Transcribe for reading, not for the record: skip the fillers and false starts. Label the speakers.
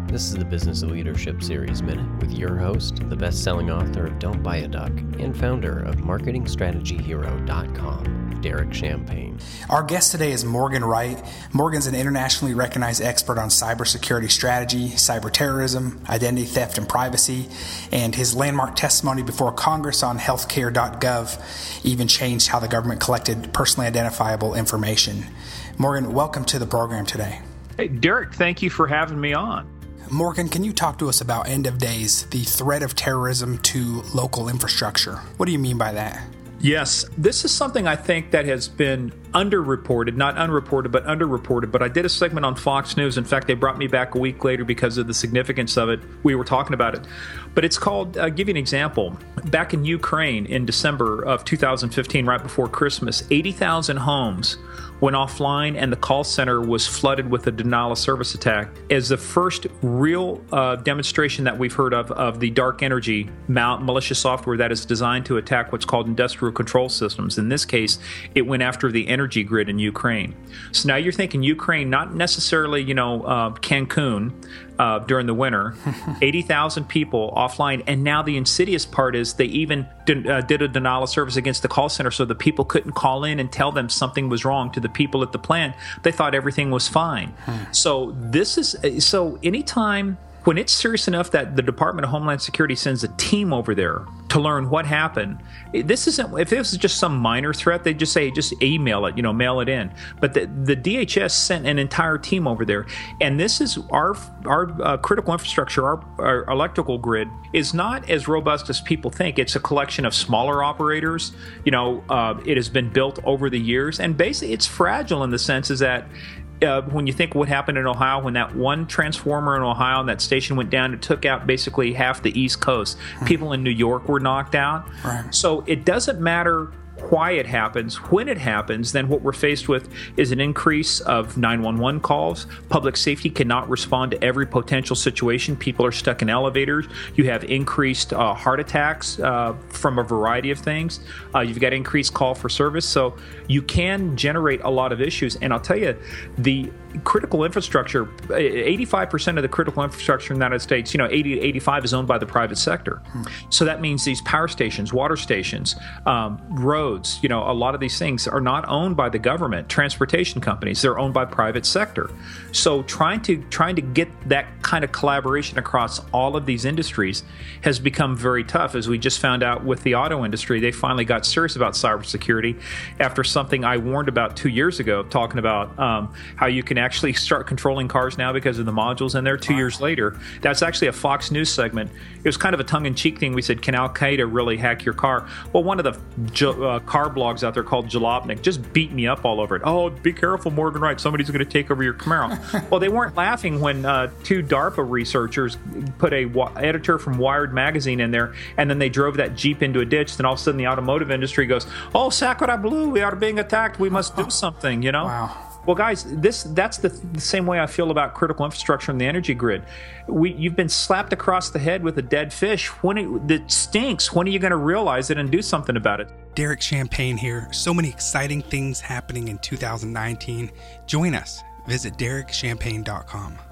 Speaker 1: This is the Business of Leadership Series Minute with your host, the best-selling author of Don't Buy a Duck and founder of MarketingStrategyHero.com, Derek Champagne.
Speaker 2: Our guest today is Morgan Wright. Morgan's an internationally recognized expert on cybersecurity strategy, cyber terrorism, identity theft, and privacy, and his landmark testimony before Congress on healthcare.gov even changed how the government collected personally identifiable information. Morgan, welcome to the program today.
Speaker 3: Hey, Derek, thank you for having me on.
Speaker 2: Morgan, can you talk to us about end of days, the threat of terrorism to local infrastructure? What do you mean by that?
Speaker 3: Yes, this is something I think that has been underreported, not unreported, but underreported. But I did a segment on Fox News. In fact, they brought me back a week later because of the significance of it. We were talking about it. But it's called, I'll give you an example. Back in Ukraine in December of 2015, right before Christmas, 80,000 homes went offline and the call center was flooded with a denial of service attack as the first real demonstration that we've heard of the dark energy malicious software that is designed to attack what's called industrial control systems. In this case, it went after the energy grid in Ukraine. So now you're thinking Ukraine, not necessarily, Cancun during the winter, 80,000 people offline. And now the insidious part is they even did a denial of service against the call center so the people couldn't call in and tell them something was wrong to the people at the plant. They thought everything was fine. So anytime when it's serious enough that the Department of Homeland Security sends a team over there to learn what happened, this isn't, if this is just some minor threat, they just say, just email it, mail it in. But the DHS sent an entire team over there. And this is our critical infrastructure, our electrical grid is not as robust as people think. It's a collection of smaller operators. It has been built over the years. And basically it's fragile in the sense is that when you think what happened in Ohio, when that one transformer in Ohio and that station went down, it took out basically half the East Coast. People in New York were knocked out. Right. So it doesn't matter why it happens. When it happens, then what we're faced with is an increase of 911 calls. Public safety cannot respond to every potential situation. People are stuck in elevators. You have increased heart attacks from a variety of things. You've got increased call for service. So you can generate a lot of issues. And I'll tell you, the critical infrastructure, 85% of the critical infrastructure in the United States, 80 to 85 is owned by the private sector. So that means these power stations, water stations, roads, a lot of these things are not owned by the government. Transportation companies, they're owned by private sector. So trying to get that kind of collaboration across all of these industries has become very tough. As we just found out with the auto industry, they finally got serious about cybersecurity after something I warned about 2 years ago, talking about how you can actually start controlling cars now because of the modules in there. 2 years later, that's actually a Fox News segment. It was kind of a tongue-in-cheek thing. We said, can Al-Qaeda really hack your car? Well, one of the car blogs out there called Jalopnik just beat me up all over it. Oh, be careful, Morgan Wright. Somebody's going to take over your Camaro. Well, they weren't laughing when two DARPA researchers put a editor from Wired magazine in there, and then they drove that Jeep into a ditch. Then all of a sudden the automotive industry goes, oh, Sakura Blue, we are being attacked. We must do something, Wow. Well, guys, that's the same way I feel about critical infrastructure and the energy grid. You've been slapped across the head with a dead fish. That stinks. When are you going to realize it and do something about it?
Speaker 2: Derek Champagne here. So many exciting things happening in 2019. Join us. Visit DerekChampagne.com.